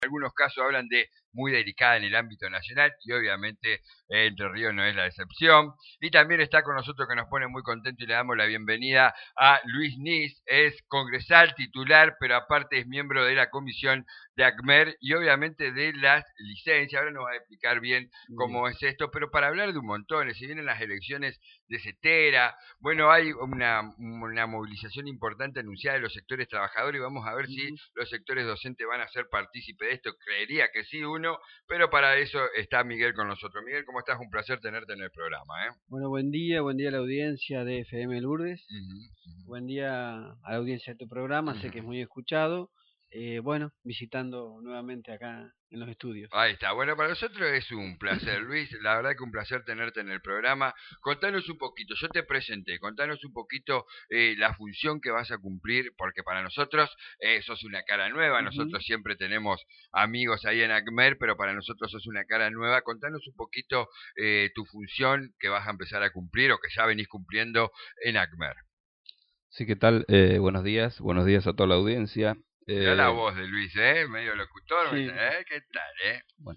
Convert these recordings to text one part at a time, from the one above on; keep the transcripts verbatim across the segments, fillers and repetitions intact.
algunos casos hablan de muy delicada en el ámbito nacional y obviamente eh, Entre Ríos no es la excepción. Y también está con nosotros, que nos pone muy contento, y le damos la bienvenida a Luis Nis. Es congresal titular, pero aparte es miembro de la comisión de ACMER y obviamente de las licencias. Ahora nos va a explicar bien cómo es esto, pero para hablar de un montón, si vienen las elecciones de CETERA, bueno, hay una, una movilización importante anunciada de los sectores trabajadores y vamos a ver uh-huh. si los sectores docentes van a ser partícipes de esto. Creería que sí uno, pero para eso está Miguel con nosotros. Miguel, ¿cómo estás? Un placer tenerte en el programa. ¿eh? Bueno, buen día, buen día a la audiencia de F M Lourdes. Uh-huh, uh-huh. Buen día a la audiencia de tu programa, uh-huh. sé que es muy escuchado. Eh, bueno, visitando nuevamente acá en los estudios. Ahí está. Bueno, para nosotros es un placer, Luis. La verdad que un placer tenerte en el programa. Contanos un poquito, yo te presenté, contanos un poquito eh, la función que vas a cumplir, porque para nosotros eh, sos una cara nueva. Uh-huh. Nosotros siempre tenemos amigos ahí en ACMER, pero para nosotros sos una cara nueva. Contanos un poquito eh, tu función que vas a empezar a cumplir o que ya venís cumpliendo en ACMER. Sí, ¿qué tal? Eh, buenos días, buenos días a toda la audiencia. Mirá eh, la voz de Luis, ¿eh? Medio locutor, sí. ¿eh? ¿Qué tal, eh? Bueno,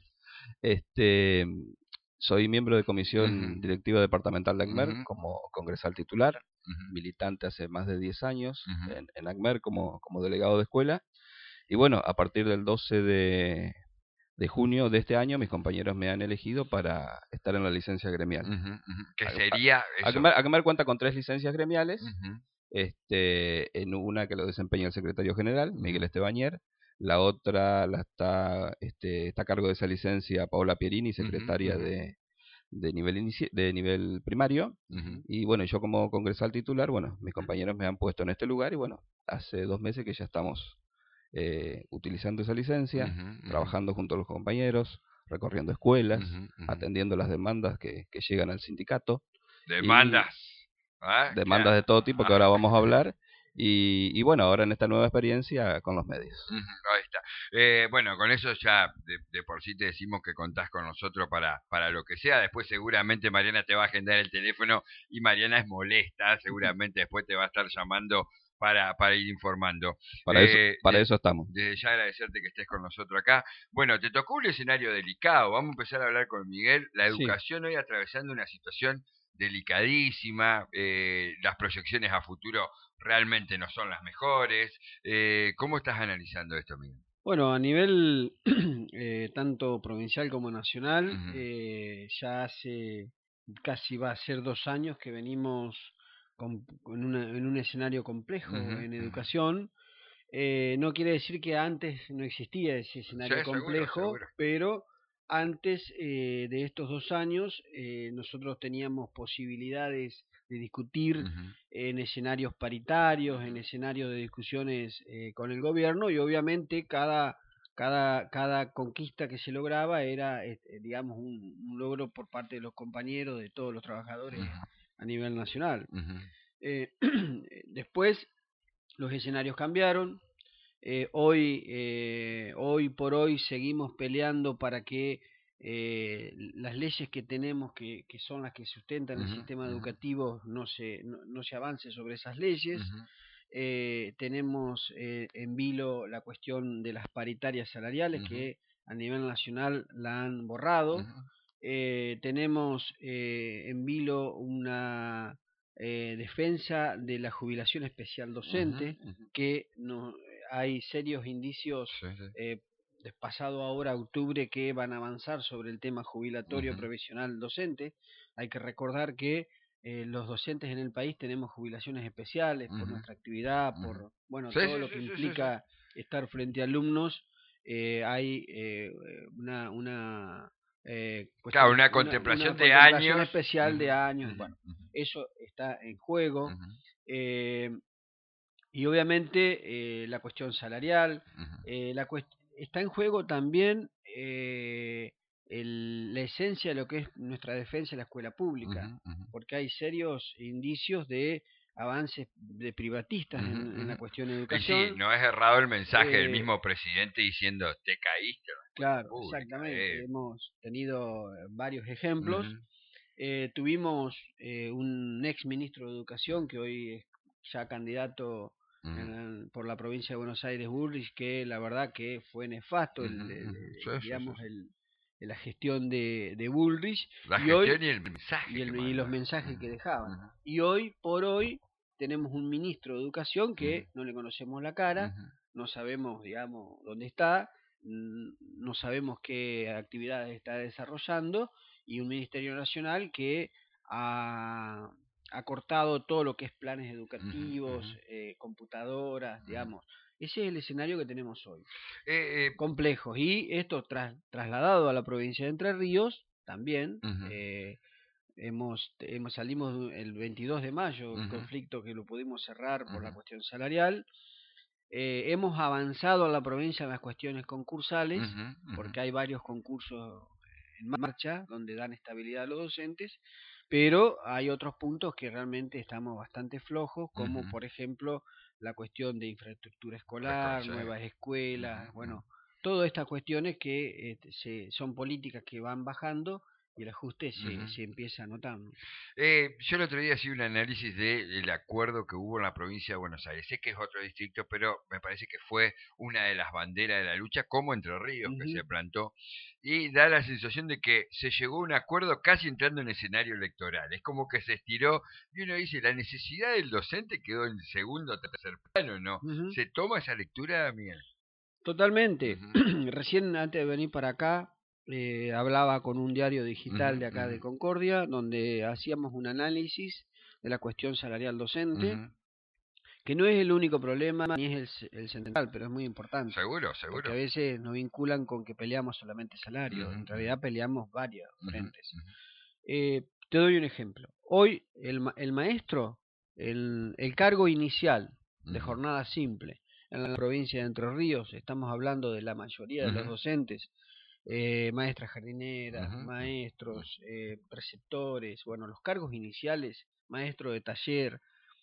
este, soy miembro de comisión uh-huh. directiva departamental de ACMER uh-huh. como congresal titular, uh-huh. militante hace más de diez años uh-huh. en, en ACMER como, como delegado de escuela. Y bueno, a partir del doce de, de junio de este año, mis compañeros me han elegido para estar en la licencia gremial. Uh-huh. Uh-huh. ¿Qué sería eso? ACMER, ACMER cuenta con tres licencias gremiales. Uh-huh. Este, en una que lo desempeña el secretario general, Miguel Estebañer, la otra la está, este, está a cargo de esa licencia Paola Pierini, secretaria uh-huh, uh-huh. de, de, nivel inici de nivel primario, uh-huh. y bueno, yo como congresal titular, bueno, mis compañeros me han puesto en este lugar y bueno, hace dos meses que ya estamos eh, utilizando esa licencia, uh-huh, uh-huh. trabajando junto a los compañeros, recorriendo escuelas, uh-huh, uh-huh. atendiendo las demandas que, que llegan al sindicato. Demandas. Y, ¿Ah? Demandas claro. de todo tipo que ahora vamos a hablar y, y bueno, ahora en esta nueva experiencia con los medios. Ahí está. Eh, bueno, con eso ya de, de por sí te decimos que contás con nosotros para, para lo que sea. Después seguramente Mariana te va a agendar el teléfono y Mariana es molesta, seguramente después te va a estar llamando para, para ir informando. Para, eh, eso, para de, eso estamos. Desde ya agradecerte que estés con nosotros acá. Bueno, te tocó un escenario delicado. Vamos a empezar a hablar con Miguel. La educación sí. hoy atravesando una situación delicadísima, eh, las proyecciones a futuro realmente no son las mejores. Eh, ¿Cómo estás analizando esto, Miguel? Bueno, a nivel eh, tanto provincial como nacional, uh-huh. eh, ya hace casi va a ser dos años que venimos con, con una, en un escenario complejo uh-huh. en educación. Eh, no quiere decir que antes no existía ese escenario sí, complejo, seguro, seguro. Pero antes eh, de estos dos años eh, nosotros teníamos posibilidades de discutir uh-huh. en escenarios paritarios, uh-huh. en escenarios de discusiones eh, con el gobierno y obviamente cada, cada, cada conquista que se lograba era, eh, digamos, un, un logro por parte de los compañeros, de todos los trabajadores uh-huh. a nivel nacional. Uh-huh. Eh, después los escenarios cambiaron. Eh, hoy, eh, hoy por hoy seguimos peleando para que eh, las leyes que tenemos, que, que son las que sustentan uh-huh, el sistema uh-huh. educativo, no se, no, no se avance sobre esas leyes. Uh-huh. Eh, tenemos eh, en vilo la cuestión de las paritarias salariales, uh-huh. que a nivel nacional la han borrado. Uh-huh. Eh, tenemos eh, en vilo una eh, defensa de la jubilación especial docente, uh-huh. Uh-huh. que no hay serios indicios sí, sí. Eh, pasado ahora a octubre que van a avanzar sobre el tema jubilatorio uh-huh. provisional docente. Hay que recordar que eh, los docentes en el país tenemos jubilaciones especiales uh-huh. por nuestra actividad, uh-huh. por bueno sí, todo sí, lo que sí, implica sí, sí. estar frente a alumnos. Eh, hay eh, una una eh, claro, una, una contemplación una, una de contemplación años especial uh-huh. de años. Uh-huh. Bueno, eso está en juego. Uh-huh. Eh, Y obviamente eh, la cuestión salarial, uh-huh. eh, la cuest está en juego también eh, el, la esencia de lo que es nuestra defensa de la escuela pública, uh-huh. Uh-huh. porque hay serios indicios de avances de privatistas uh-huh. en, en la cuestión de educación. Y sí, no es errado el mensaje eh, del mismo presidente diciendo, te caíste. Claro, pública, exactamente, eh. hemos tenido varios ejemplos. Uh-huh. eh, tuvimos eh, un ex ministro de Educación que hoy es ya candidato uh-huh. en, por la provincia de Buenos Aires, Bullrich, que la verdad que fue nefasto, uh-huh. el, el, sí, digamos, sí, sí. El, la gestión de, de Bullrich. La y gestión hoy, y el mensaje. Y, el, y los mensajes uh-huh. que dejaban. Uh-huh. Y hoy, por hoy, tenemos un ministro de Educación que uh-huh. no le conocemos la cara, uh-huh. no sabemos, digamos, dónde está, no sabemos qué actividades está desarrollando, y un Ministerio Nacional que ha, ha cortado todo lo que es planes educativos, uh-huh. eh, computadoras, uh-huh. digamos. Ese es el escenario que tenemos hoy. Eh, eh, Complejos. Y esto tras, trasladado a la provincia de Entre Ríos, también, uh-huh. eh, hemos, hemos salimos el veintidós de mayo, uh-huh. un conflicto que lo pudimos cerrar por uh-huh. la cuestión salarial. Eh, hemos avanzado en la provincia en las cuestiones concursales, uh-huh, uh-huh. porque hay varios concursos en marcha donde dan estabilidad a los docentes, pero hay otros puntos que realmente estamos bastante flojos, como uh-huh. por ejemplo la cuestión de infraestructura escolar, Reconocer. nuevas escuelas, uh-huh. bueno, todas estas cuestiones que eh, se, son políticas que van bajando y el ajuste se, uh-huh. se empieza a notar. Eh, yo el otro día hice un análisis del acuerdo que hubo en la provincia de Buenos Aires. Sé que es otro distrito, pero me parece que fue una de las banderas de la lucha, como Entre Ríos, uh-huh. que se plantó. Y da la sensación de que se llegó a un acuerdo casi entrando en escenario electoral. Es como que se estiró y uno dice, la necesidad del docente quedó en segundo o tercer plano, ¿no? Uh-huh. ¿Se toma esa lectura, Miguel? Totalmente. Uh-huh. Recién antes de venir para acá, Eh, hablaba con un diario digital uh-huh, de acá uh-huh. de Concordia, donde hacíamos un análisis de la cuestión salarial docente, uh-huh. que no es el único problema, ni es el, el central, pero es muy importante. Seguro, seguro. Porque a veces nos vinculan con que peleamos solamente salario, uh-huh. en realidad peleamos varios uh-huh. frentes. Uh-huh. Eh, te doy un ejemplo. Hoy el, el maestro, el, el cargo inicial de uh-huh. jornada simple en la provincia de Entre Ríos, estamos hablando de la mayoría uh-huh. de los docentes, Eh, maestras jardineras, uh-huh. maestros, eh, preceptores, bueno, los cargos iniciales, maestro de taller,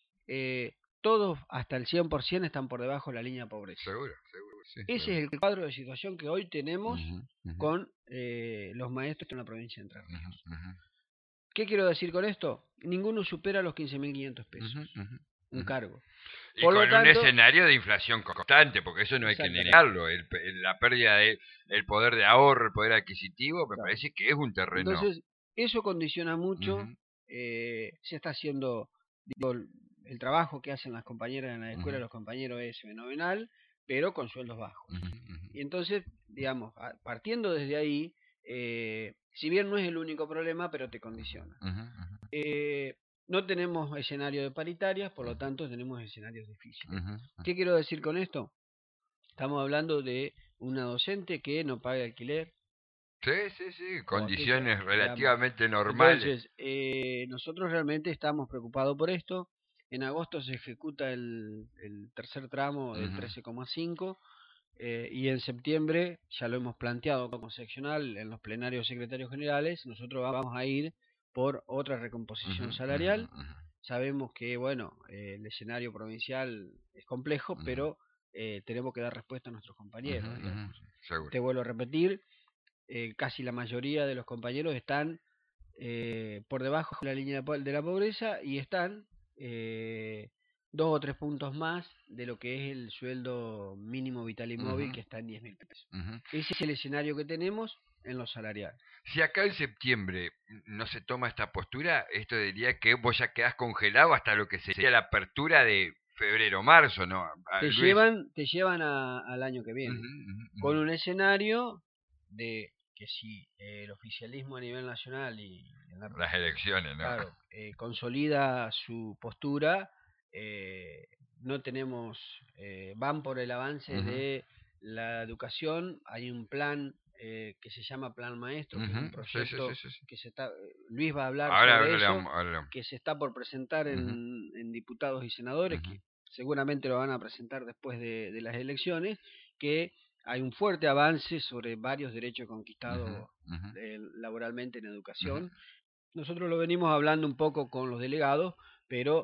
eh, todos hasta el cien por ciento están por debajo de la línea de pobreza. Seguro, seguro. Sí, Ese seguro. es el cuadro de situación que hoy tenemos uh-huh, uh-huh. con eh, los maestros en la provincia de Entre Ríos. Uh-huh, uh-huh. ¿Qué quiero decir con esto? Ninguno supera los quince mil quinientos pesos, uh-huh, uh-huh. un uh-huh. cargo. Y por con lo tanto, un escenario de inflación constante, porque eso no hay que negarlo, el, el, la pérdida del de, poder de ahorro, el poder adquisitivo, me claro. parece que es un terreno. Entonces, eso condiciona mucho, uh-huh. eh, se está haciendo, digo, el trabajo que hacen las compañeras en la escuela, uh-huh. los compañeros es fenomenal, pero con sueldos bajos. Uh-huh. Uh-huh. Y entonces, digamos, partiendo desde ahí, eh, si bien no es el único problema, pero te condiciona. Uh-huh. Uh-huh. Eh, No tenemos escenario de paritarias, por lo tanto tenemos escenarios difíciles. Uh-huh. ¿Qué quiero decir con esto? Estamos hablando de una docente que no paga alquiler. Sí, sí, sí, condiciones aquella, relativamente digamos. normales. Entonces, eh, nosotros realmente estamos preocupados por esto. En agosto se ejecuta el, el tercer tramo del uh-huh. trece coma cinco eh, y en septiembre, ya lo hemos planteado como seccional en los plenarios secretarios generales, nosotros vamos a ir por otra recomposición uh-huh, salarial. Uh-huh, uh-huh. Sabemos que, bueno, eh, el escenario provincial es complejo, uh-huh. pero eh, tenemos que dar respuesta a nuestros compañeros. Uh-huh, uh-huh. Te vuelvo a repetir, eh, casi la mayoría de los compañeros están eh, por debajo de la línea de la pobreza y están eh, dos o tres puntos más de lo que es el sueldo mínimo vital y móvil, uh-huh. que está en diez mil pesos. Uh-huh. Ese es el escenario que tenemos en lo salarial. Si acá en septiembre no se toma esta postura, esto diría que vos ya quedás congelado hasta lo que sería la apertura de febrero, marzo, ¿no? A te Luis. llevan, te llevan a, al año que viene, uh-huh, uh-huh. con un escenario de que si eh, el oficialismo a nivel nacional y la, las elecciones, ¿no? Claro, eh, consolida su postura, eh, no tenemos, eh, van por el avance uh-huh. de la educación, hay un plan Eh, que se llama Plan Maestro, uh-huh. que es un proyecto sí, sí, sí, sí. que se está, Luis va a hablar ahora, sobre ahora, eso, ahora. que se está por presentar en, uh-huh. en diputados y senadores, uh-huh. que seguramente lo van a presentar después de, de las elecciones, que hay un fuerte avance sobre varios derechos conquistados uh-huh. eh, laboralmente en educación. Uh-huh. Nosotros lo venimos hablando un poco con los delegados, pero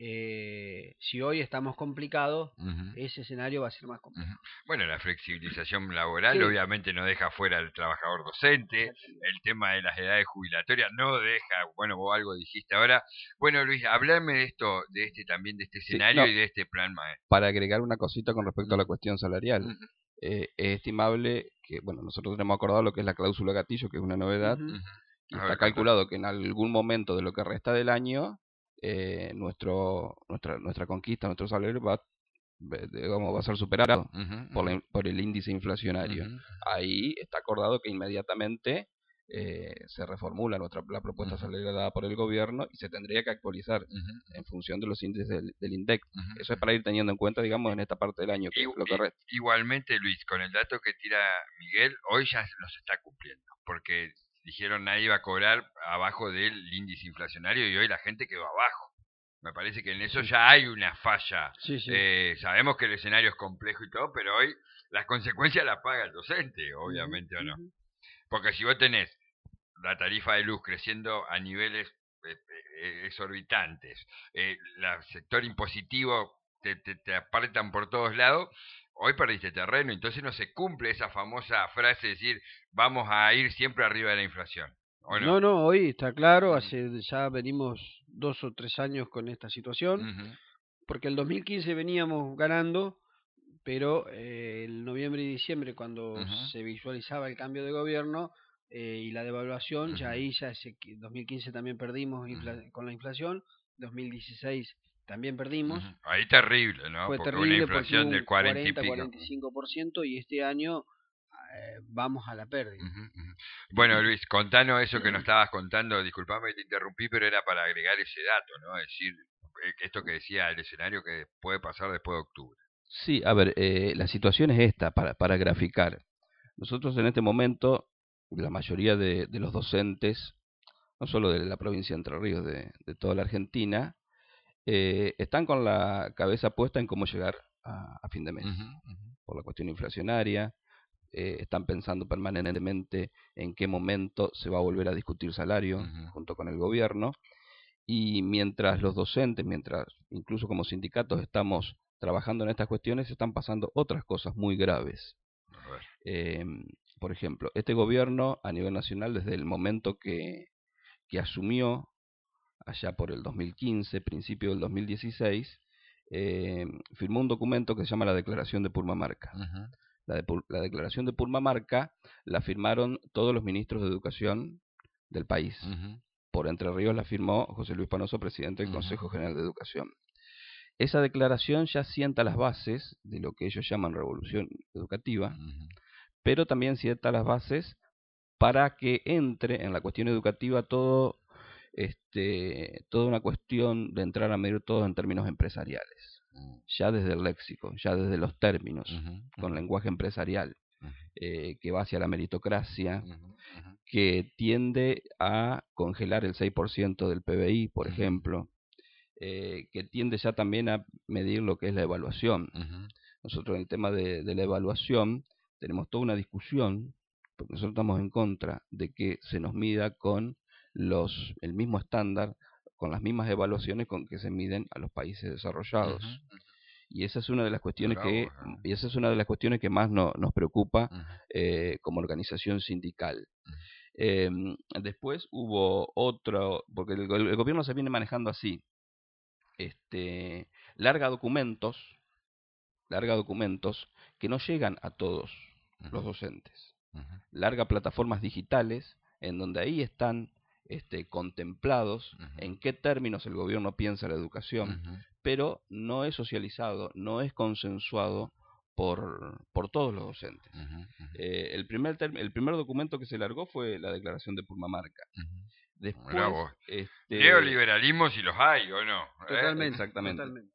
eh, si hoy estamos complicados, uh-huh. ese escenario va a ser más complejo. Uh-huh. Bueno, la flexibilización laboral Sí. obviamente no deja fuera al trabajador docente, el tema de las edades jubilatorias no deja, bueno, vos algo dijiste ahora. Bueno, Luis, hablame de esto, de este también, de este escenario sí, no, y de este plan maestro. Para agregar una cosita con respecto uh-huh. a la cuestión salarial, uh-huh. eh, es estimable que, bueno, nosotros tenemos acordado lo que es la cláusula gatillo, que es una novedad, uh-huh. y está ver, calculado que en algún momento de lo que resta del año, eh, nuestro nuestra nuestra conquista, nuestro salario va, digamos, va a ser superado uh-huh, por, la, por el índice inflacionario. Uh-huh. Ahí está acordado que inmediatamente eh, se reformula nuestra la propuesta uh-huh. salarial dada por el gobierno y se tendría que actualizar uh-huh. en función de los índices del, del INDEC. Uh-huh. Eso es para ir teniendo en cuenta, digamos, en esta parte del año que, y, lo que resta. Igualmente, Luis, con el dato que tira Miguel, hoy ya los está cumpliendo, porque dijeron nadie iba a cobrar abajo del índice inflacionario y hoy la gente quedó abajo. Me parece que en eso sí. ya hay una falla. Sí, sí. Eh, sabemos que el escenario es complejo y todo, pero hoy las consecuencias las paga el docente, obviamente, uh-huh. o no. Porque si vos tenés la tarifa de luz creciendo a niveles eh, exorbitantes, eh, el sector impositivo te, te, te apartan por todos lados, hoy perdiste terreno, entonces no se cumple esa famosa frase de decir vamos a ir siempre arriba de la inflación. ¿O no? no, no, hoy está claro, hace ya venimos dos o tres años con esta situación, uh-huh. porque el dos mil quince veníamos ganando, pero eh, el noviembre y diciembre cuando uh-huh. se visualizaba el cambio de gobierno eh, y la devaluación, uh-huh. ya ahí ya ese dos mil quince también perdimos infla- uh-huh. con la inflación, dos mil dieciséis también perdimos. Uh-huh. Ahí terrible, ¿no? Fue porque terrible una inflación porque del cuarenta, cuarenta, y pico. cuarenta y cinco por ciento y este año eh, vamos a la pérdida. Uh-huh, uh-huh. Bueno, Luis, contanos eso que nos estabas contando, disculpame que te interrumpí, pero era para agregar ese dato, ¿no? Es decir, esto que decía el escenario que puede pasar después de octubre. Sí, a ver, eh, la situación es esta, para, para graficar. Nosotros en este momento, la mayoría de, de los docentes, no solo de la provincia de Entre Ríos, de, de toda la Argentina, eh, están con la cabeza puesta en cómo llegar a, a fin de mes, uh-huh, uh-huh. por la cuestión inflacionaria. Eh, están pensando permanentemente en qué momento se va a volver a discutir salario uh-huh. junto con el gobierno, y mientras los docentes, mientras incluso como sindicatos estamos trabajando en estas cuestiones, están pasando otras cosas muy graves. Eh, por ejemplo, este gobierno a nivel nacional, desde el momento que, que asumió, allá por el dos mil quince, principio del dos mil dieciséis, eh, firmó un documento que se llama la Declaración de Purmamarca. Uh-huh. La, de, la Declaración de Purmamarca la firmaron todos los ministros de Educación del país. Uh-huh. Por Entre Ríos la firmó José Luis Panoso, presidente del uh-huh. Consejo General de Educación. Esa declaración ya sienta las bases de lo que ellos llaman revolución educativa, uh-huh. pero también sienta las bases para que entre en la cuestión educativa todo, este, toda una cuestión de entrar a medir todo en términos empresariales. Ya desde el léxico, ya desde los términos, uh-huh, con uh-huh. lenguaje empresarial, uh-huh. eh, que va hacia la meritocracia, uh-huh, uh-huh. que tiende a congelar el seis por ciento del P B I, por uh-huh. ejemplo, eh, que tiende ya también a medir lo que es la evaluación. Uh-huh. Nosotros en el tema de, de la evaluación tenemos toda una discusión, porque nosotros estamos en contra de que se nos mida con los el mismo estándar, con las mismas evaluaciones con que se miden a los países desarrollados. Uh-huh. Y esa es una de las cuestiones Bravo, que uh-huh. y esa es una de las cuestiones que más no, nos preocupa uh-huh. eh, como organización sindical. Uh-huh. Eh, después hubo otro, porque el, el gobierno se viene manejando así, este larga documentos, larga documentos que no llegan a todos uh-huh. los docentes, uh-huh. larga plataformas digitales en donde ahí están Este, contemplados uh-huh. en qué términos el gobierno piensa la educación, uh-huh. pero no es socializado, no es consensuado por, por todos los docentes. Uh-huh. Uh-huh. Eh, el, primer term- el primer documento que se largó fue la Declaración de Purmamarca. Uh-huh. Después, este, neoliberalismo si los hay, ¿o no? Totalmente, ¿Eh? Exactamente. Totalmente.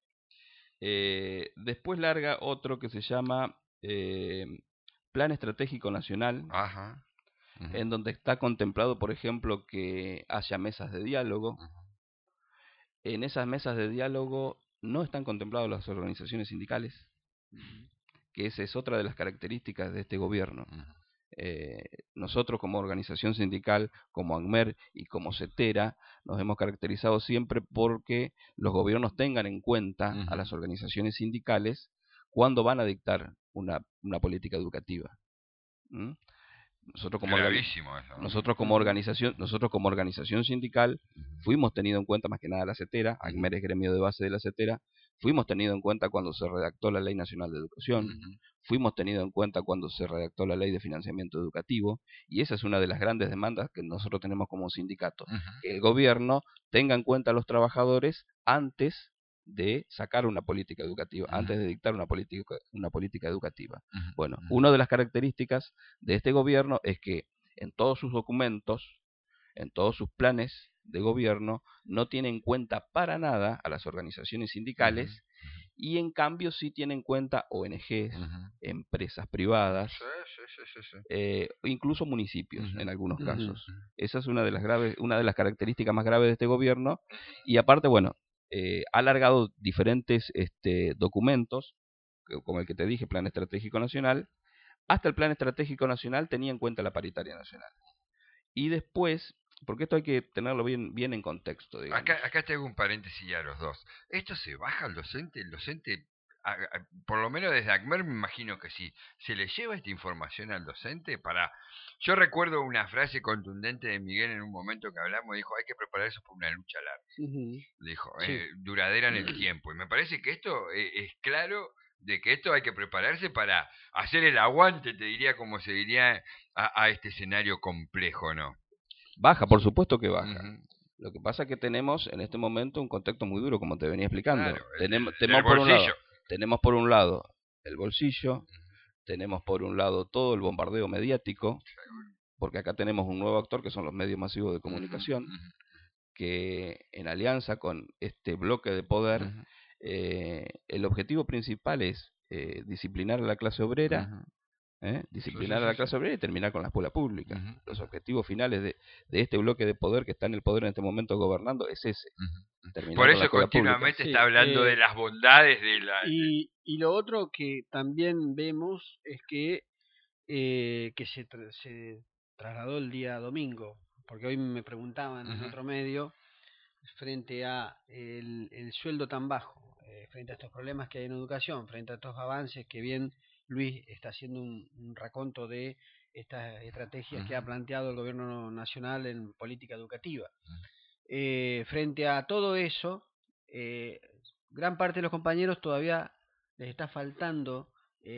Eh, después larga otro que se llama eh, Plan Estratégico Nacional. Ajá. Uh-huh. En donde está contemplado, por ejemplo, que haya mesas de diálogo. Uh-huh. En esas mesas de diálogo no están contempladas las organizaciones sindicales, uh-huh. que esa es otra de las características de este gobierno. Uh-huh. eh, nosotros como organización sindical, como ANMER y como CETERA, nos hemos caracterizado siempre porque los gobiernos tengan en cuenta uh-huh. a las organizaciones sindicales cuando van a dictar una, una política educativa. ¿Mm? Nosotros como, eso, ¿no? nosotros como organización, nosotros como organización sindical fuimos tenido en cuenta más que nada la CETERA, ANMER es gremio de base de la CETERA, fuimos tenido en cuenta cuando se redactó la Ley Nacional de Educación, uh-huh. fuimos tenido en cuenta cuando se redactó la Ley de Financiamiento Educativo, y esa es una de las grandes demandas que nosotros tenemos como sindicato, uh-huh. que el gobierno tenga en cuenta a los trabajadores antes de sacar una política educativa, uh-huh. antes de dictar una política, una política educativa. Uh-huh. Bueno, uh-huh. una de las características de este gobierno es que en todos sus documentos, en todos sus planes de gobierno, no tiene en cuenta para nada a las organizaciones sindicales, uh-huh. y en cambio sí tiene en cuenta O N Ges, uh-huh. empresas privadas, sí, sí, sí, sí, sí. Eh, incluso municipios uh-huh. en algunos casos. Uh-huh. Esa es una de las graves, una de las características más graves de este gobierno, y aparte, bueno, Eh, ha alargado diferentes este, documentos, como el que te dije, Plan Estratégico Nacional. Hasta el Plan Estratégico Nacional tenía en cuenta la paritaria nacional. Y después, porque esto hay que tenerlo bien, bien en contexto, digamos. Acá, acá te hago un paréntesis a los dos. ¿Esto se baja al docente? El docente, a, a, por lo menos desde ANMER me imagino que sí. ¿Se le lleva esta información al docente para...? Yo recuerdo una frase contundente de Miguel en un momento que hablamos, dijo, hay que prepararse por una lucha larga. Uh-huh. Dijo, sí. eh, duradera en el tiempo. Y me parece que esto eh, es claro de que esto hay que prepararse para hacer el aguante, te diría, como se diría, a, a este escenario complejo, ¿no? Baja, por supuesto que baja. Uh-huh. Lo que pasa es que tenemos en este momento un contexto muy duro, como te venía explicando. Claro, tenemos, el, tenemos, el por un lado, tenemos por un lado el bolsillo, uh-huh. tenemos por un lado todo el bombardeo mediático, porque acá tenemos un nuevo actor que son los medios masivos de comunicación, uh-huh. que en alianza con este bloque de poder, uh-huh. eh, el objetivo principal es eh, disciplinar a la clase obrera, uh-huh. ¿Eh? disciplinar sí, sí, a la clase sí. obrera y terminar con la escuela pública. Uh-huh. Los objetivos finales de, de este bloque de poder que está en el poder en este momento gobernando es ese. Uh-huh. Por eso continuamente está sí, hablando eh, de las bondades de la... Y, y lo otro que también vemos es que, eh, que se, tra- se trasladó el día domingo, porque hoy me preguntaban uh-huh. en otro medio, frente a el, el sueldo tan bajo, eh, frente a estos problemas que hay en educación, frente a estos avances que bien Luis está haciendo un, un raconto de estas estrategias uh-huh. que ha planteado el gobierno nacional en política educativa. Uh-huh. Eh, frente a todo eso, eh, gran parte de los compañeros todavía les está faltando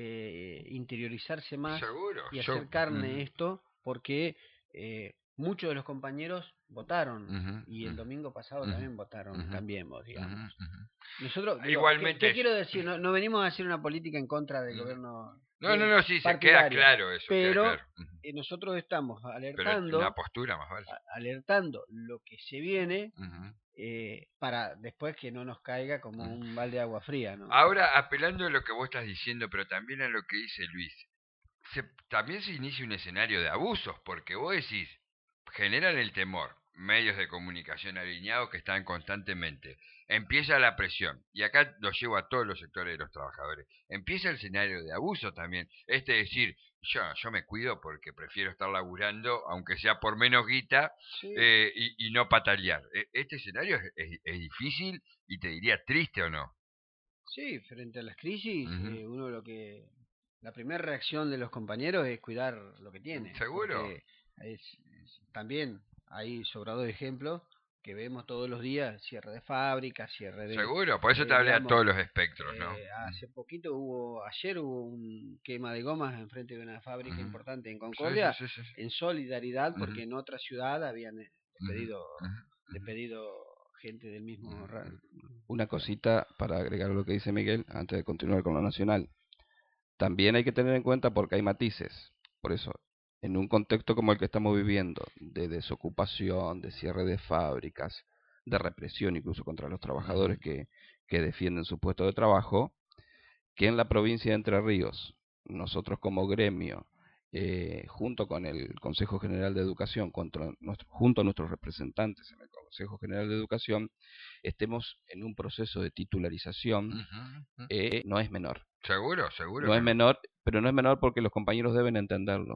eh, interiorizarse más Seguro, y hacer yo, carne uh-huh. esto, porque eh, muchos de los compañeros votaron uh-huh, y el uh-huh, domingo pasado uh-huh, también votaron uh-huh, Cambiemos, digamos. Uh-huh. Nosotros, digo, igualmente, ¿qué, ¿qué quiero decir? No, no venimos a hacer una política en contra del uh-huh. gobierno. No, no, no, sí, se queda claro eso. Pero claro. uh-huh. nosotros estamos alertando, pero una postura más vale. alertando lo que se viene uh-huh. eh, para después que no nos caiga como uh-huh. un balde de agua fría, ¿no? Ahora, apelando a lo que vos estás diciendo, pero también a lo que dice Luis, se, también se inicia un escenario de abusos, porque vos decís, generan el temor, medios de comunicación alineados que están constantemente, empieza la presión, y acá lo llevo a todos los sectores de los trabajadores, empieza el escenario de abuso también, este decir, yo, yo me cuido porque prefiero estar laburando, aunque sea por menos guita, sí. eh, y, y no patalear. Este escenario es, es, es difícil y te diría triste, ¿o no? Sí, frente a las crisis, uh-huh. eh, uno lo que... La primera reacción de los compañeros es cuidar lo que tiene. Seguro. Es, es, también hay sobrados ejemplos que vemos todos los días, cierre de fábricas, cierre de... Seguro, por eso eh, te hablé digamos, a todos los espectros, ¿no? Eh, hace poquito hubo, ayer hubo un quema de gomas enfrente de una fábrica uh-huh. importante en Concordia, sí, sí, sí, sí. en solidaridad, porque uh-huh. en otra ciudad habían despedido, uh-huh. despedido gente del mismo... Uh-huh. Una cosita para agregar lo que dice Miguel, antes de continuar con lo nacional. También hay que tener en cuenta porque hay matices. Por eso, en un contexto como el que estamos viviendo, de desocupación, de cierre de fábricas, de represión incluso contra los trabajadores que, que defienden su puesto de trabajo, que en la provincia de Entre Ríos, nosotros como gremio, eh, junto con el Consejo General de Educación, contra nuestro, junto a nuestros representantes en el Consejo General de Educación, estemos en un proceso de titularización, uh-huh. eh, no es menor. Seguro, seguro. No es menor, pero no es menor porque los compañeros deben entenderlo.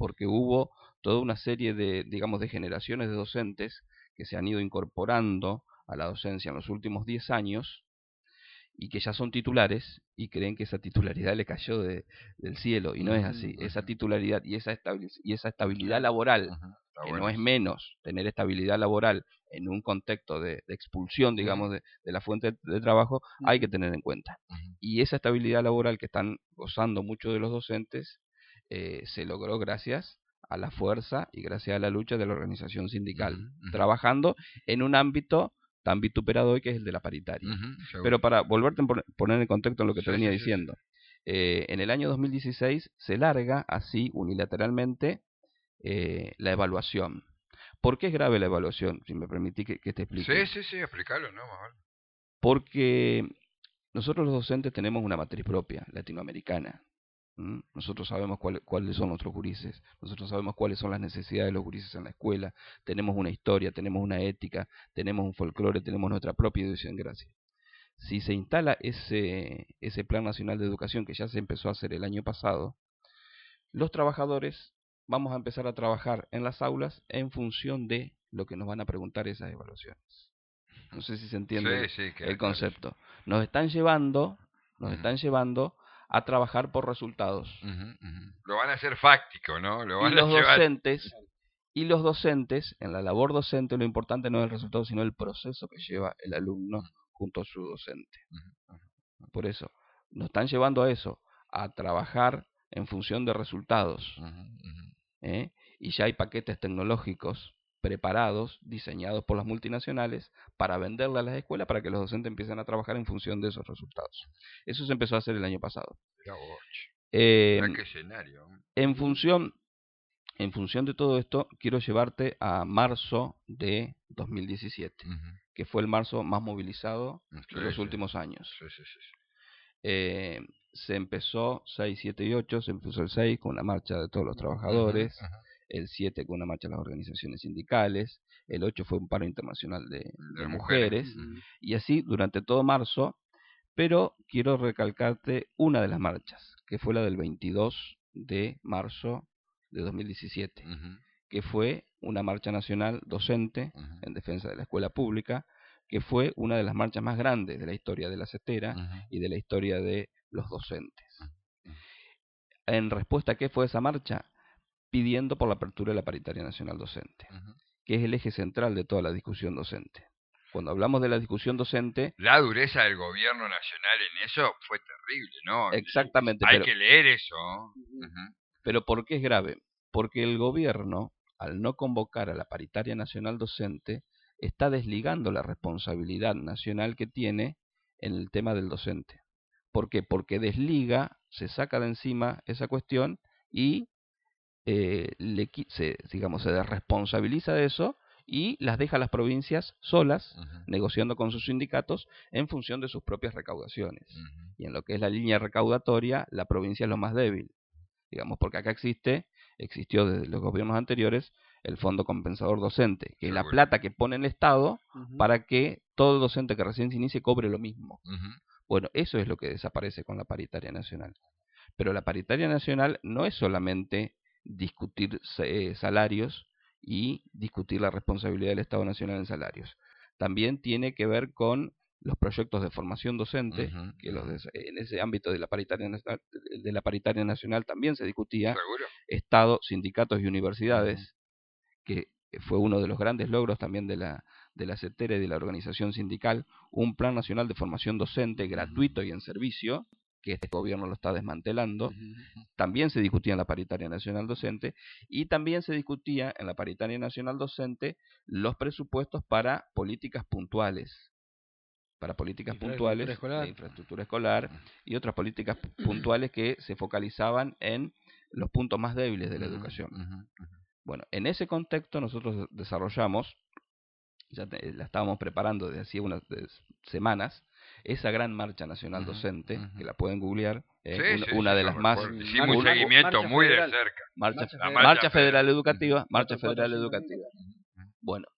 porque hubo toda una serie de, digamos, de generaciones de docentes que se han ido incorporando a la docencia en los últimos diez años y que ya son titulares y creen que esa titularidad le cayó de, del cielo, y no es así. Uh-huh. Esa titularidad y esa, estabil- y esa estabilidad laboral, uh-huh. que bueno. no es menos tener estabilidad laboral en un contexto de, de expulsión, digamos, uh-huh. de, de la fuente de, de trabajo, uh-huh. hay que tener en cuenta. Uh-huh. Y esa estabilidad laboral que están gozando muchos de los docentes eh, se logró gracias a la fuerza y gracias a la lucha de la organización sindical, uh-huh. trabajando en un ámbito tan vituperado hoy que es el de la paritaria. Uh-huh, Pero para volverte a poner en contexto en lo que sí, te venía sí, diciendo, sí. Eh, en el año dos mil dieciséis se larga así unilateralmente eh, la evaluación. ¿Por qué es grave la evaluación? Si me permitís que, que te explique. Sí, sí, sí, explícalo, ¿no? Porque nosotros los docentes tenemos una matriz propia, latinoamericana. ¿Mm? Nosotros sabemos cuál, cuáles son nuestros gurises, nosotros sabemos cuáles son las necesidades de los gurises en la escuela, tenemos una historia, tenemos una ética, tenemos un folclore, tenemos nuestra propia idiosincrasia. Si se instala ese, ese Plan Nacional de Educación que ya se empezó a hacer el año pasado, los trabajadores vamos a empezar a trabajar en las aulas en función de lo que nos van a preguntar esas evaluaciones. No sé si se entiende sí, sí, el concepto. Nos están llevando, nos uh-huh. están llevando a trabajar por resultados. Uh-huh, uh-huh. Lo van a hacer fáctico, ¿no? Lo van y los a llevar... docentes, y los docentes, en la labor docente, lo importante no es el resultado, sino el proceso que lleva el alumno uh-huh. junto a su docente. Uh-huh. Por eso, nos están llevando a eso, a trabajar en función de resultados. Uh-huh, uh-huh. ¿eh? Y ya hay paquetes tecnológicos preparados, diseñados por las multinacionales, para venderle a las escuelas para que los docentes empiecen a trabajar en función de esos resultados. Eso se empezó a hacer el año pasado. Eh, ¿Qué escenario? En función, en función de todo esto, quiero llevarte a marzo de dos mil diecisiete, uh-huh. que fue el marzo más movilizado sí, de los sí. últimos años. Sí, sí, sí. Eh, se empezó seis, siete y ocho, se empezó el seis con la marcha de todos los trabajadores, uh-huh, uh-huh. el siete con una marcha de las organizaciones sindicales, el ocho fue un paro internacional de, de, de mujeres, mujeres uh-huh. y así durante todo marzo, pero quiero recalcarte una de las marchas, que fue la del veintidós de marzo de dos mil diecisiete, uh-huh. que fue una marcha nacional docente uh-huh. en defensa de la escuela pública, que fue una de las marchas más grandes de la historia de la CETERA uh-huh. y de la historia de los docentes. Uh-huh. En respuesta a qué fue esa marcha, pidiendo por la apertura de la paritaria nacional docente, uh-huh. que es el eje central de toda la discusión docente. Cuando hablamos de la discusión docente... La dureza del gobierno nacional en eso fue terrible, ¿no? Exactamente. Hay pero, que leer eso. Uh-huh. Pero ¿por qué es grave? Porque el gobierno, al no convocar a la paritaria nacional docente, está desligando la responsabilidad nacional que tiene en el tema del docente. ¿Por qué? Porque desliga, se saca de encima esa cuestión y eh, le, se, digamos, se desresponsabiliza de eso y las deja a las provincias solas, uh-huh. negociando con sus sindicatos en función de sus propias recaudaciones. Uh-huh. Y en lo que es la línea recaudatoria, la provincia es lo más débil. Digamos, porque acá existe, existió desde los gobiernos anteriores, el Fondo Compensador Docente, que es la plata que pone el Estado uh-huh. para que todo docente que recién se inicie cobre lo mismo. Uh-huh. Bueno, eso es lo que desaparece con la paritaria nacional. Pero la paritaria nacional no es solamente discutir eh, salarios y discutir la responsabilidad del Estado Nacional en salarios. También tiene que ver con los proyectos de formación docente, uh-huh. que los de, en ese ámbito de la paritaria nacional, de la paritaria nacional también se discutía. ¿Seguro? Estado, sindicatos y universidades, uh-huh. que fue uno de los grandes logros también de la de la CETERA y de la organización sindical, un plan nacional de formación docente gratuito uh-huh. y en servicio, que este gobierno lo está desmantelando. Uh-huh. También se discutía en la paritaria nacional docente y también se discutía en la paritaria nacional docente los presupuestos para políticas puntuales, para políticas puntuales escolar. de infraestructura escolar y otras políticas puntuales que se focalizaban en los puntos más débiles de la uh-huh. educación. Uh-huh. Bueno, en ese contexto nosotros desarrollamos, ya te, la estábamos preparando desde hacía unas de, semanas, esa gran marcha nacional uh-huh, docente, uh-huh. que la pueden googlear, eh, sí, una, sí, una sí, de no las más... Hicimos un seguimiento muy federal. de cerca. Marcha, marcha, marcha, marcha Federal Educativa, Marcha Federal Educativa. Uh-huh. Bueno,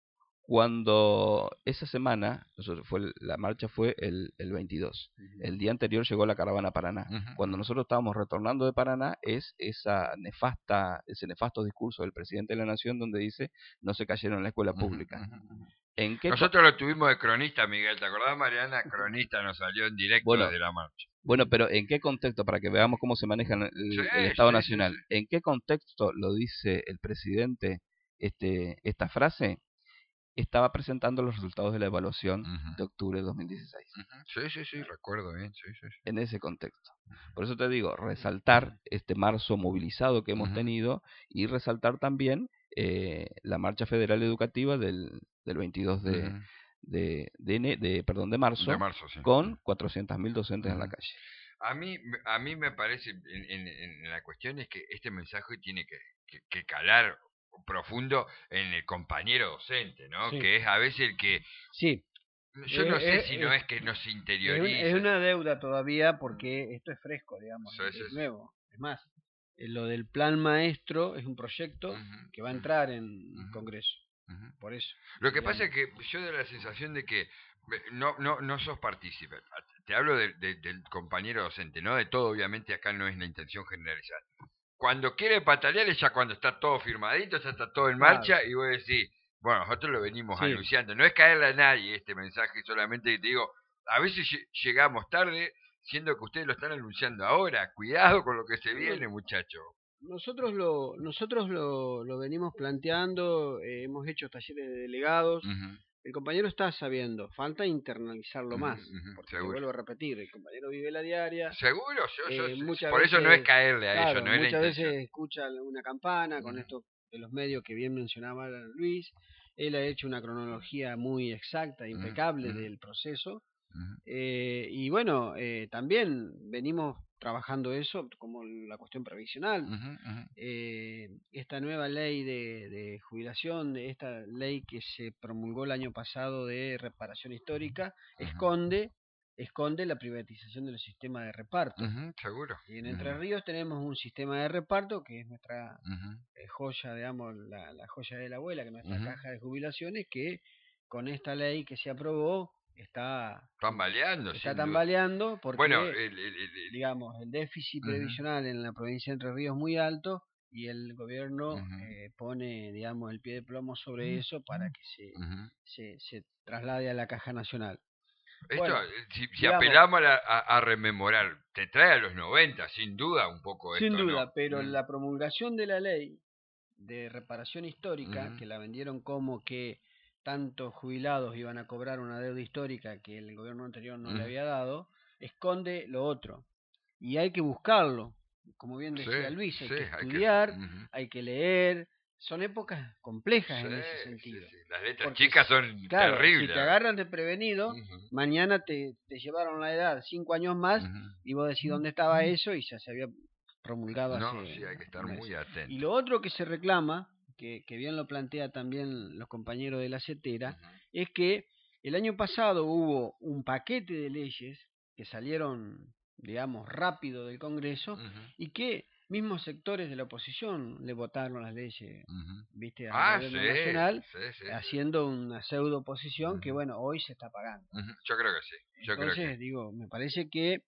Cuando esa semana, nosotros fue la marcha fue el, el veintidós. El día anterior llegó la caravana a Paraná. Uh-huh. Cuando nosotros estábamos retornando de Paraná, es esa nefasta, ese nefasto discurso del presidente de la Nación donde dice no se cayeron en la escuela pública. Uh-huh. ¿En qué Nosotros lo tuvimos de cronista, Miguel. ¿Te acordás, Mariana? Cronista nos salió en directo bueno, desde la marcha. Bueno, pero ¿en qué contexto? Para que veamos cómo se maneja el, sí, el Estado sí, Nacional. Sí, sí. ¿En qué contexto lo dice el presidente este, esta frase? Estaba presentando los resultados de la evaluación uh-huh. de octubre de dos mil dieciséis. Uh-huh. Sí, sí, sí, recuerdo bien. Sí, sí, sí. En ese contexto. Por eso te digo, resaltar uh-huh. este marzo movilizado que hemos uh-huh. tenido y resaltar también eh, la marcha federal educativa del, del veintidós de, uh-huh. de, de, de, de, perdón, de marzo, de marzo sí. con cuatrocientos mil docentes uh-huh. en la calle. A mí, a mí me parece, en, en, en la cuestión es que este mensaje tiene que, que, que calar profundo en el compañero docente, ¿no? Sí. Que es a veces el que... Sí. Yo no eh, sé eh, si no eh, es que nos interioriza. Es una deuda todavía porque esto es fresco, digamos, sí, es sí, nuevo. Sí. Es más, lo del plan maestro es un proyecto uh-huh. que va a entrar en uh-huh. Congreso. Uh-huh. Por eso. Lo que digamos. Pasa es que yo doy la sensación de que no no no sos partícipe. Te hablo de, de, del compañero docente, no de todo, obviamente acá no es la intención generalizar. Cuando quiere patalear es ya cuando está todo firmadito, ya está todo en marcha claro. Y vos decís, bueno, nosotros lo venimos sí. anunciando. No es caerle a nadie este mensaje, solamente que te digo, a veces llegamos tarde, siendo que ustedes lo están anunciando ahora. Cuidado con lo que se viene, muchachos. Nosotros lo nosotros lo, lo venimos planteando, eh, hemos hecho talleres de delegados. Uh-huh. El compañero está sabiendo, falta internalizarlo uh-huh, más, uh-huh, porque te vuelvo a repetir, el compañero vive la diaria. Seguro, yo, yo eh, muchas por veces, eso no es caerle a claro, ellos, no es la muchas intención. veces escucha una campana con uh-huh. esto de los medios que bien mencionaba Luis. Él ha hecho una cronología muy exacta, impecable uh-huh. del proceso. Uh-huh. Eh, y bueno, eh, también venimos trabajando eso como la cuestión previsional. Uh-huh, uh-huh. Eh, esta nueva ley de, de jubilación, de esta ley que se promulgó el año pasado de reparación histórica, uh-huh. esconde esconde la privatización de los sistemas de reparto. Uh-huh, seguro. Y en Entre uh-huh. Ríos tenemos un sistema de reparto que es nuestra uh-huh. eh, joya, digamos, la, la joya de la abuela, que es nuestra uh-huh. caja de jubilaciones, que con esta ley que se aprobó está tambaleando, está tambaleando porque bueno, el, el, el, digamos el déficit uh-huh. previsional en la provincia de Entre Ríos es muy alto y el gobierno uh-huh. eh, pone, digamos, el pie de plomo sobre uh-huh. eso para que se, uh-huh. se se traslade a la caja nacional. Esto, bueno, si, si digamos, apelamos a, a, a rememorar, te trae a los noventa, sin duda, un poco sin esto. Sin duda, ¿no? pero uh-huh. la promulgación de la ley de reparación histórica, uh-huh. que la vendieron como que tantos jubilados iban a cobrar una deuda histórica que el gobierno anterior no uh-huh. le había dado, esconde lo otro. Y hay que buscarlo. Como bien decía sí, Luis, hay sí, que estudiar, hay que, uh-huh. hay que leer. Son épocas complejas sí, en ese sentido. Sí, sí. Las letras porque, chicas son claro, terribles. Si te agarran desprevenido, uh-huh. mañana te, te llevaron la edad cinco años más uh-huh. y vos decís dónde estaba uh-huh. eso y ya se había promulgado no, hace... sí, hay que estar muy atento. Y lo otro que se reclama, que, que bien lo plantea también los compañeros de la CETERA, uh-huh. es que el año pasado hubo un paquete de leyes que salieron, digamos, rápido del Congreso uh-huh. y que mismos sectores de la oposición le votaron las leyes, uh-huh. viste, al ah, gobierno sí, nacional, sí, sí, haciendo sí. una pseudo oposición uh-huh. que, bueno, hoy se está pagando. Uh-huh. Yo creo que sí. Yo Entonces, creo que... digo, me parece que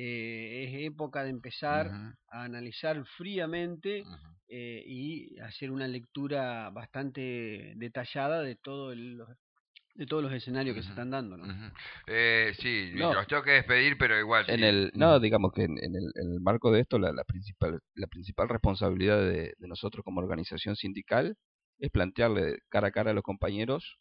eh, es época de empezar uh-huh. a analizar fríamente uh-huh. eh, y hacer una lectura bastante detallada de todo el, los de todos los escenarios uh-huh. que se están dando, ¿no? Uh-huh. Eh, sí, no. los tengo que despedir, pero igual. En sí. el, no, digamos que en, en, el, en el marco de esto, la, la principal la principal responsabilidad de, de nosotros como organización sindical es plantearle cara a cara a los compañeros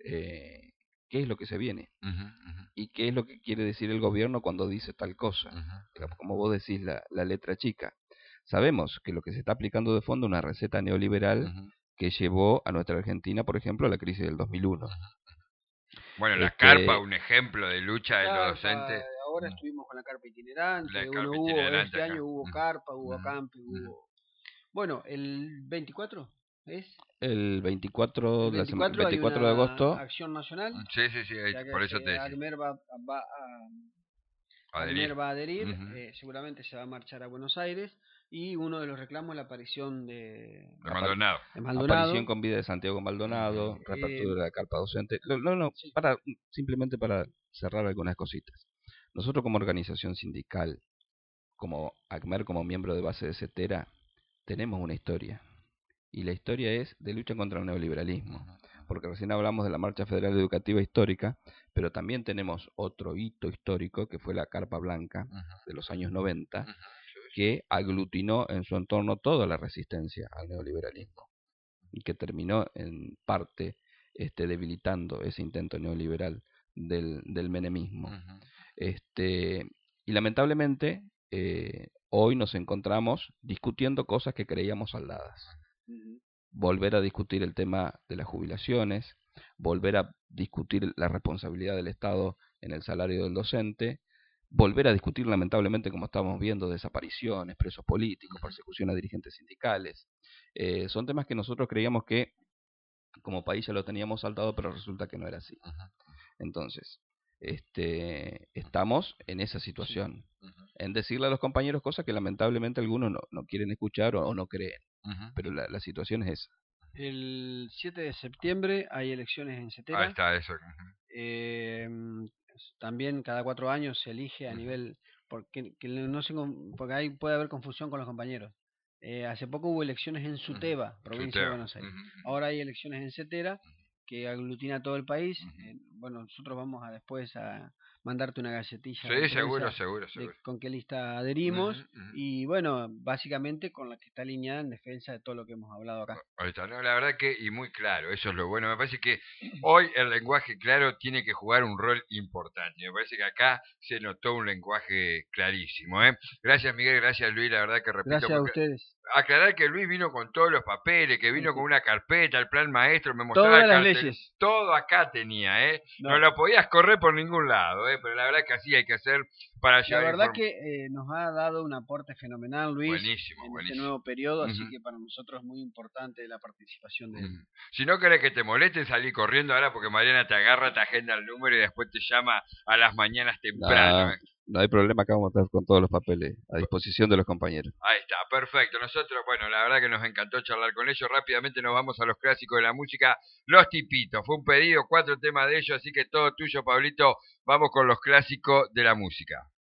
eh, qué es lo que se viene uh-huh, uh-huh. y qué es lo que quiere decir el gobierno cuando dice tal cosa. Uh-huh. Digamos, como vos decís, la, la letra chica. Sabemos que lo que se está aplicando de fondo es una receta neoliberal uh-huh. que llevó a nuestra Argentina, por ejemplo, a la crisis del dos mil uno. Uh-huh. Bueno, la este, carpa, un ejemplo de lucha de carpa, los docentes. Ahora estuvimos con la carpa itinerante, la uno carpa hubo, itinerante este acá. año hubo uh-huh. carpa, hubo uh-huh. acampe, uh-huh. hubo... Bueno, el veinticuatro, ¿es? El veinticuatro, el veinticuatro, de, la veinticuatro de agosto. Acción nacional. Sí, sí, sí, ahí, por eso te decía. Agmer va, va a... Adherir. Agmer va a adherir, uh-huh. eh, seguramente se va a marchar a Buenos Aires. y uno de los reclamos es la aparición de, de Maldonado. de Maldonado. Aparición con vida de Santiago Maldonado, eh, reapertura de la carpa docente. No, no, no sí. para, simplemente para cerrar algunas cositas. Nosotros como organización sindical, como ACMER, como miembro de base de CETERA, tenemos una historia. Y la historia es de lucha contra el neoliberalismo. Porque recién hablamos de la Marcha Federal Educativa Histórica, pero también tenemos otro hito histórico que fue la Carpa Blanca de los años noventa, que aglutinó en su entorno toda la resistencia al neoliberalismo y que terminó en parte este, debilitando ese intento neoliberal del, del menemismo. Uh-huh. Este, y lamentablemente eh, hoy nos encontramos discutiendo cosas que creíamos saldadas. Uh-huh. Volver a discutir el tema de las jubilaciones, volver a discutir la responsabilidad del Estado en el salario del docente, volver a discutir lamentablemente, como estamos viendo, desapariciones, presos políticos, persecución a dirigentes sindicales. Eh, son temas que nosotros creíamos que como país ya lo teníamos saltado, pero resulta que no era así. Uh-huh. Entonces, este, estamos en esa situación, sí. uh-huh. en decirle a los compañeros cosas que lamentablemente algunos no, no quieren escuchar o, o no creen, uh-huh. pero la, la situación es esa. El siete de septiembre hay elecciones en CETERA. Ahí está eso. Uh-huh. Eh, también cada cuatro años se elige a uh-huh. nivel, porque, que no se, porque ahí puede haber confusión con los compañeros. Eh, hace poco hubo elecciones en Suteba, uh-huh. provincia Suteba. de Buenos Aires. Uh-huh. Ahora hay elecciones en CETERA, que aglutina todo el país. Uh-huh. Eh, bueno, nosotros vamos a después a mandarte una galletilla. Sí, seguro, seguro, seguro. De con qué lista adherimos. Uh-huh, uh-huh. Y bueno, básicamente con la que está alineada en defensa de todo lo que hemos hablado acá. Ahorita, no, la verdad que, y muy claro, eso es lo bueno. Me parece que hoy el lenguaje claro tiene que jugar un rol importante. Me parece que acá se notó un lenguaje clarísimo. ¿eh? Gracias, Miguel, gracias, Luis. La verdad que repito. Gracias a ustedes. Aclarar que Luis vino con todos los papeles, que vino sí, sí. con una carpeta, el plan maestro, me mostraba todas el las cartel, leyes. Todo acá tenía, ¿eh? No. no lo podías correr por ningún lado, ¿eh? Pero la verdad que así hay que hacer para llevar. La verdad inform... que eh, nos ha dado un aporte fenomenal, Luis, buenísimo, en buenísimo. este nuevo periodo, uh-huh. así que para nosotros es muy importante la participación de él. Uh-huh. Si no querés que te moleste, salí corriendo ahora porque Mariana te agarra, te agenda el número y después te llama a las mañanas temprano. No. ¿eh? No hay problema, acá vamos a estar con todos los papeles a disposición de los compañeros. Ahí está, perfecto. Nosotros, bueno, la verdad que nos encantó charlar con ellos. Rápidamente nos vamos a los clásicos de la música, Los Tipitos. Fue un pedido, cuatro temas de ellos, así que todo tuyo, Pablito. Vamos con los clásicos de la música.